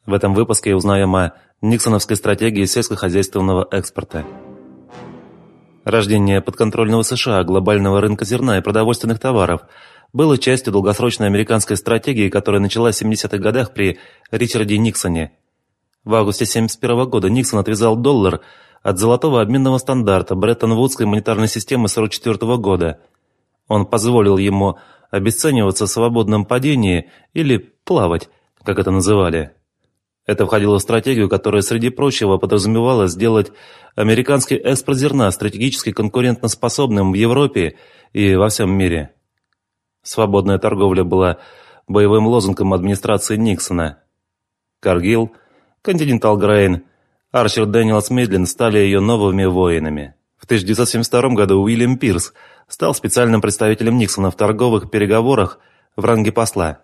В этом выпуске узнаем о никсоновской стратегии сельскохозяйственного экспорта. Рождение подконтрольного США глобального рынка зерна и продовольственных товаров было частью долгосрочной американской стратегии, которая началась в 70-х годах при Ричарде Никсоне. В августе 1971 года Никсон отвязал доллар от золотого обменного стандарта Бреттон-Вудской монетарной системы 1944 года. Он позволил ему обесцениваться в свободном падении или плавать, как это называли. Это входило в стратегию, которая, среди прочего, подразумевала сделать американский экспорт зерна стратегически конкурентоспособным в Европе и во всем мире. Свободная торговля была боевым лозунгом администрации Никсона. Каргилл, Континентал Грейн, Арчер Дэниелс Мидлин стали ее новыми воинами. В 1972 году Уильям Пирс стал специальным представителем Никсона в торговых переговорах в ранге посла.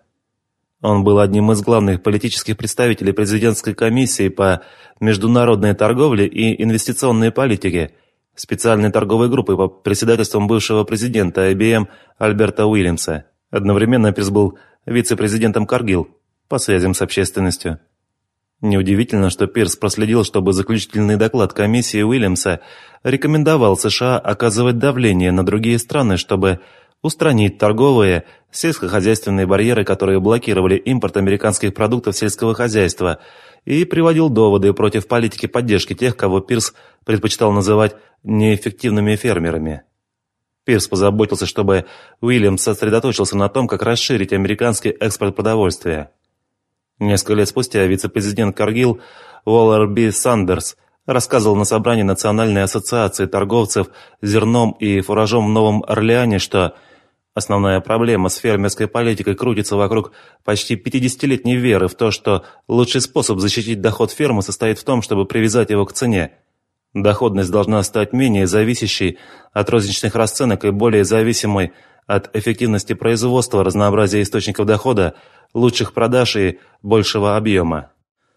Он был одним из главных политических представителей президентской комиссии по международной торговле и инвестиционной политике, специальной торговой группы под председательством бывшего президента IBM Альберта Уильямса. Одновременно Пирс был вице-президентом Каргилл по связям с общественностью. Неудивительно, что Пирс проследил, чтобы заключительный доклад комиссии Уильямса рекомендовал США оказывать давление на другие страны, чтобы устранить торговые, сельскохозяйственные барьеры, которые блокировали импорт американских продуктов сельского хозяйства, и приводил доводы против политики поддержки тех, кого Пирс предпочитал называть неэффективными фермерами. Пирс позаботился, чтобы Уильямс сосредоточился на том, как расширить американский экспорт продовольствия. Несколько лет спустя вице-президент Каргилл Уоллер Б. Сандерс рассказывал на собрании Национальной ассоциации торговцев зерном и фуражом в Новом Орлеане, что основная проблема с фермерской политикой крутится вокруг почти 50-летней веры в то, что лучший способ защитить доход фермы состоит в том, чтобы привязать его к цене. Доходность должна стать менее зависящей от розничных расценок и более зависимой от эффективности производства, разнообразия источников дохода, лучших продаж и большего объема.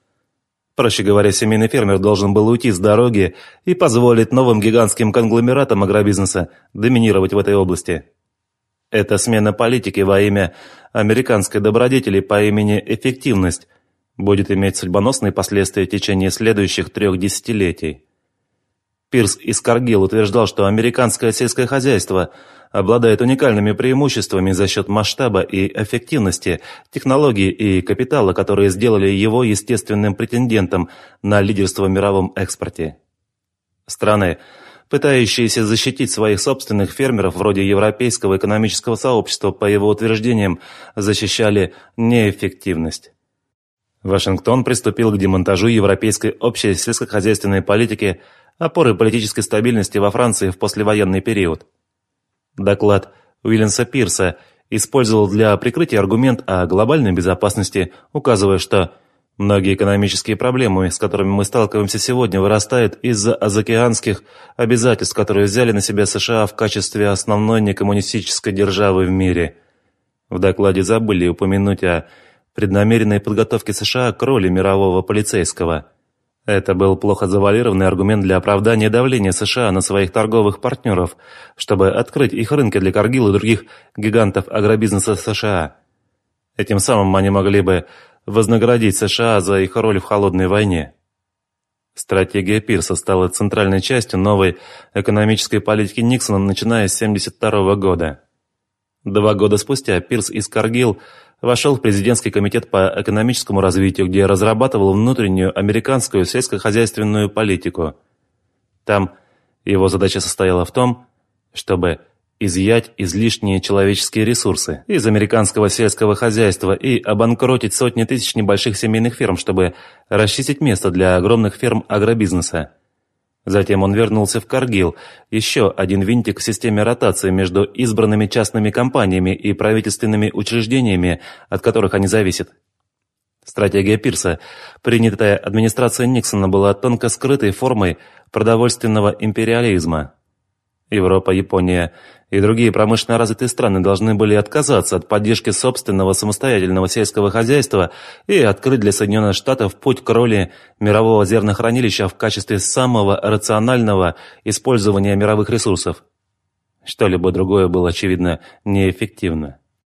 Проще говоря, семейный фермер должен был уйти с дороги и позволить новым гигантским конгломератам агробизнеса доминировать в этой области. Эта смена политики во имя американской добродетели по имени эффективность будет иметь судьбоносные последствия в течение следующих 3 десятилетий. Пирс из Каргилл утверждал, что американское сельское хозяйство обладает уникальными преимуществами за счет масштаба и эффективности, технологий и капитала, которые сделали его естественным претендентом на лидерство в мировом экспорте. Страны, пытающиеся защитить своих собственных фермеров, вроде Европейского экономического сообщества, по его утверждениям, защищали неэффективность. Вашингтон приступил к демонтажу европейской общей сельскохозяйственной политики, опоры политической стабильности во Франции в послевоенный период. Доклад Уильямса Пирса использовал для прикрытия аргумент о глобальной безопасности, указывая, что многие экономические проблемы, с которыми мы сталкиваемся сегодня, вырастают из-за заокеанских обязательств, которые взяли на себя США в качестве основной некоммунистической державы в мире. В докладе забыли упомянуть о преднамеренной подготовке США к роли мирового полицейского. Это был плохо завуалированный аргумент для оправдания давления США на своих торговых партнеров, чтобы открыть их рынки для Каргилл и других гигантов агробизнеса США. Этим самым они могли бы вознаградить США за их роль в холодной войне. Стратегия Пирса стала центральной частью новой экономической политики Никсона, начиная с 1972 года. 2 года спустя Пирс из Каргилл вошел в президентский комитет по экономическому развитию, где разрабатывал внутреннюю американскую сельскохозяйственную политику. Там его задача состояла в том, чтобы изъять излишние человеческие ресурсы из американского сельского хозяйства и обанкротить сотни тысяч небольших семейных ферм, чтобы расчистить место для огромных ферм агробизнеса. Затем он вернулся в Каргилл, еще один винтик в системе ротации между избранными частными компаниями и правительственными учреждениями, от которых они зависят. Стратегия Пирса, принятая администрацией Никсона, была тонко скрытой формой продовольственного империализма. Европа, Япония и другие промышленно развитые страны должны были отказаться от поддержки собственного самостоятельного сельского хозяйства и открыть для Соединенных Штатов путь к роли мирового зернохранилища в качестве самого рационального использования мировых ресурсов. Что-либо другое было, очевидно, неэффективно.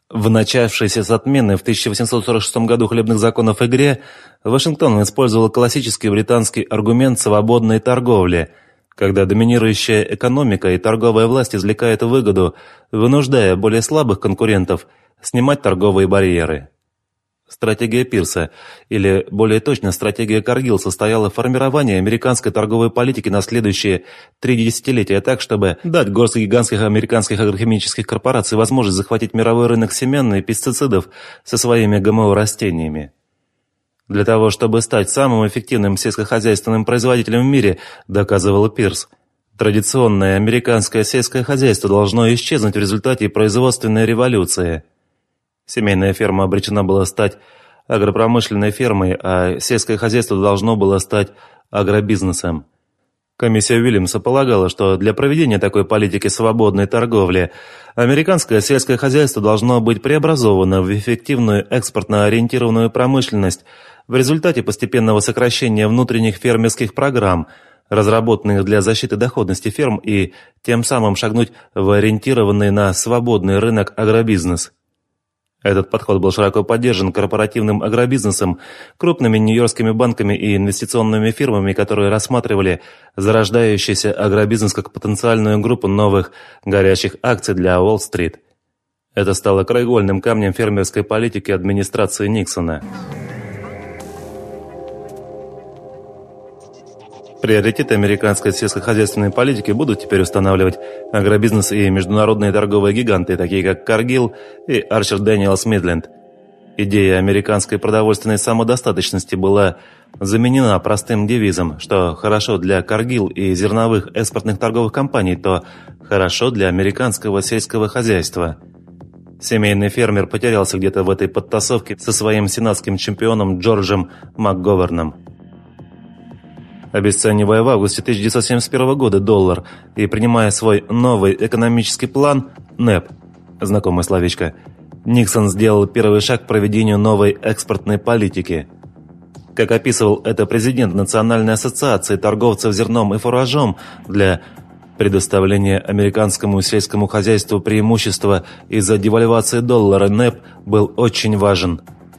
В начавшейся с отмены в 1846 году хлебных законов игре Вашингтон использовал классический британский аргумент свободной торговли, когда доминирующая экономика и торговая власть извлекают выгоду, вынуждая более слабых конкурентов снимать торговые барьеры. Стратегия Пирса, или более точно стратегия Каргилл, состояла в формировании американской торговой политики на следующие 3 десятилетия так, чтобы дать горстке гигантских американских агрохимических корпораций возможность захватить мировой рынок семян и пестицидов со своими ГМО-растениями. Для того, чтобы стать самым эффективным сельскохозяйственным производителем в мире, доказывал Пирс, традиционное американское сельское хозяйство должно исчезнуть в результате производственной революции. Семейная ферма обречена была стать агропромышленной фермой, а сельское хозяйство должно было стать агробизнесом. Комиссия Уильямса полагала, что для проведения такой политики свободной торговли американское сельское хозяйство должно быть преобразовано в эффективную экспортно-ориентированную промышленность в результате постепенного сокращения внутренних фермерских программ, разработанных для защиты доходности ферм, и тем самым шагнуть в ориентированный на свободный рынок агробизнес. Этот подход был широко поддержан корпоративным агробизнесом, крупными нью-йоркскими банками и инвестиционными фирмами, которые рассматривали зарождающийся агробизнес как потенциальную группу новых горячих акций для Уолл-стрит. Это стало краеугольным камнем фермерской политики администрации Никсона. Приоритеты американской сельскохозяйственной политики будут теперь устанавливать агробизнес и международные торговые гиганты, такие как Каргилл и Арчер Дэниелс Мидленд. Идея американской продовольственной самодостаточности была заменена простым девизом, что хорошо для Каргилл и зерновых экспортных торговых компаний, то хорошо для американского сельского хозяйства. Семейный фермер потерялся где-то в этой подтасовке со своим сенатским чемпионом Джорджем МакГоверном. Обесценивая в августе 1971 года доллар и принимая свой новый экономический план НЭП, знакомое словечко, Никсон сделал первый шаг к проведению новой экспортной политики. Как описывал это президент Национальной ассоциации торговцев зерном и фуражом, для предоставления американскому сельскому хозяйству преимущества из-за девальвации доллара НЭП был очень важен.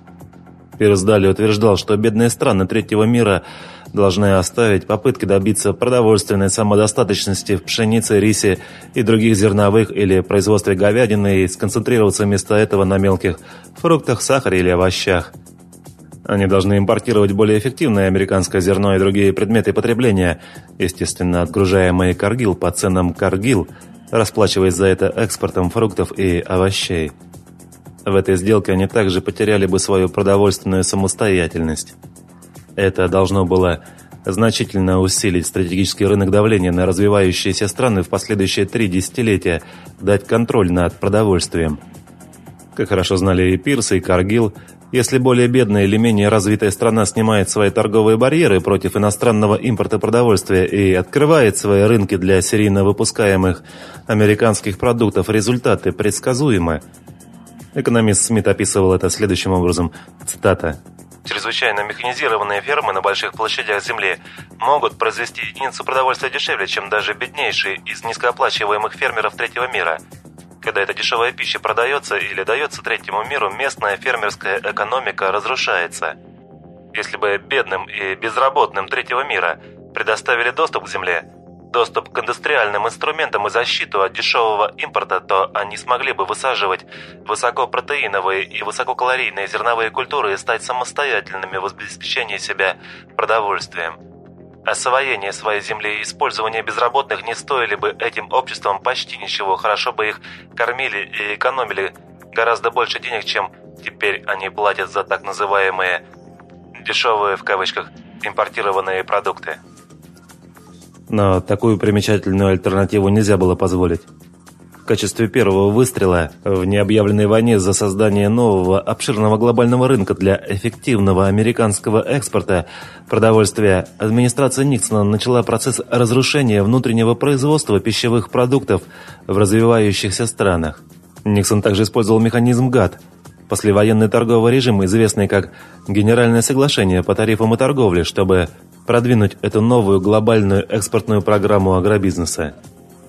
Пирс далее утверждал, что бедные страны третьего мира должны оставить попытки добиться продовольственной самодостаточности в пшенице, рисе и других зерновых или производстве говядины и сконцентрироваться вместо этого на мелких фруктах, сахаре или овощах. Они должны импортировать более эффективное американское зерно и другие предметы потребления, естественно, отгружаемые Каргилл по ценам Каргилл, расплачиваясь за это экспортом фруктов и овощей. В этой сделке они также потеряли бы свою продовольственную самостоятельность. Это должно было значительно усилить стратегический рынок давления на развивающиеся страны в последующие 3 десятилетия, дать контроль над продовольствием. Как хорошо знали и Пирс, и Каргилл, если более бедная или менее развитая страна снимает свои торговые барьеры против иностранного импорта продовольствия и открывает свои рынки для серийно выпускаемых американских продуктов, результаты предсказуемы. Экономист Смит описывал это следующим образом, цитата: «Чрезвычайно механизированные фермы на больших площадях земли могут произвести единицу продовольствия дешевле, чем даже беднейшие из низкооплачиваемых фермеров третьего мира. Когда эта дешевая пища продается или дается третьему миру, местная фермерская экономика разрушается. Если бы бедным и безработным третьего мира предоставили доступ к земле, доступ к индустриальным инструментам и защиту от дешевого импорта, то они смогли бы высаживать высокопротеиновые и высококалорийные зерновые культуры и стать самостоятельными в обеспечении себя продовольствием. Освоение своей земли и использование безработных не стоили бы этим обществам почти ничего, хорошо бы их кормили и экономили гораздо больше денег, чем теперь они платят за так называемые «дешевые» в кавычках импортированные продукты». Но такую примечательную альтернативу нельзя было позволить. В качестве первого выстрела в необъявленной войне за создание нового обширного глобального рынка для эффективного американского экспорта продовольствия администрация Никсона начала процесс разрушения внутреннего производства пищевых продуктов в развивающихся странах. Никсон также использовал механизм ГАТТ, послевоенный торговый режим, известный как Генеральное соглашение по тарифам и торговле, чтобы продвинуть эту новую глобальную экспортную программу агробизнеса. В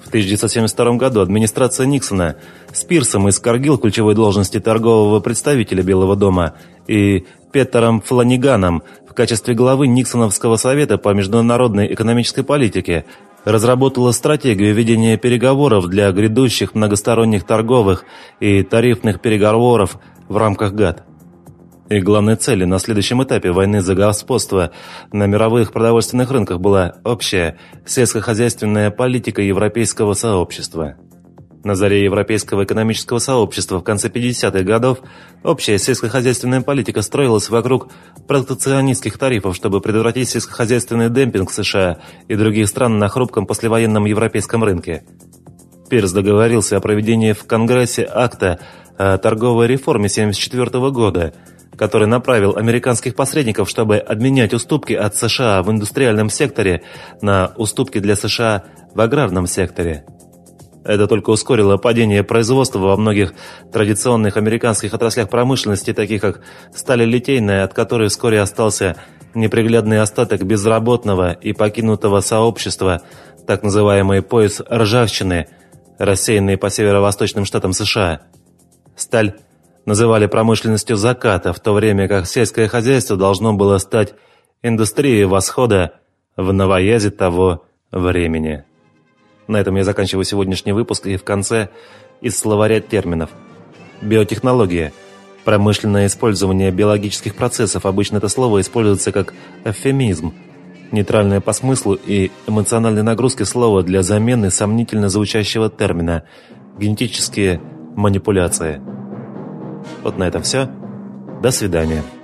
В 1972 году администрация Никсона с Пирсом из Каргил, ключевой должности торгового представителя Белого дома, и Петером Фланиганом в качестве главы Никсоновского совета по международной экономической политике разработала стратегию ведения переговоров для грядущих многосторонних торговых и тарифных переговоров в рамках ГАТТ. И главной целью на следующем этапе войны за господство на мировых продовольственных рынках была общая сельскохозяйственная политика Европейского сообщества. На заре Европейского экономического сообщества в конце 50-х годов общая сельскохозяйственная политика строилась вокруг протекционистских тарифов, чтобы предотвратить сельскохозяйственный демпинг США и других стран на хрупком послевоенном европейском рынке. Пирс договорился о проведении в Конгрессе акта о торговой реформе 1974 года, который направил американских посредников, чтобы обменять уступки от США в индустриальном секторе на уступки для США в аграрном секторе. Это только ускорило падение производства во многих традиционных американских отраслях промышленности, таких как сталелитейная, от которой вскоре остался неприглядный остаток безработного и покинутого сообщества, так называемый пояс ржавчины, рассеянный по северо-восточным штатам США. Сталь называли промышленностью заката, в то время как сельское хозяйство должно было стать индустрией восхода в новоязе того времени. На этом я заканчиваю сегодняшний выпуск, и в конце из словаря терминов. Биотехнология. Промышленное использование биологических процессов. Обычно это слово используется как эвфемизм. Нейтральное по смыслу и эмоциональной нагрузке слово для замены сомнительно звучащего термина. Генетические манипуляции. Вот на этом все. До свидания.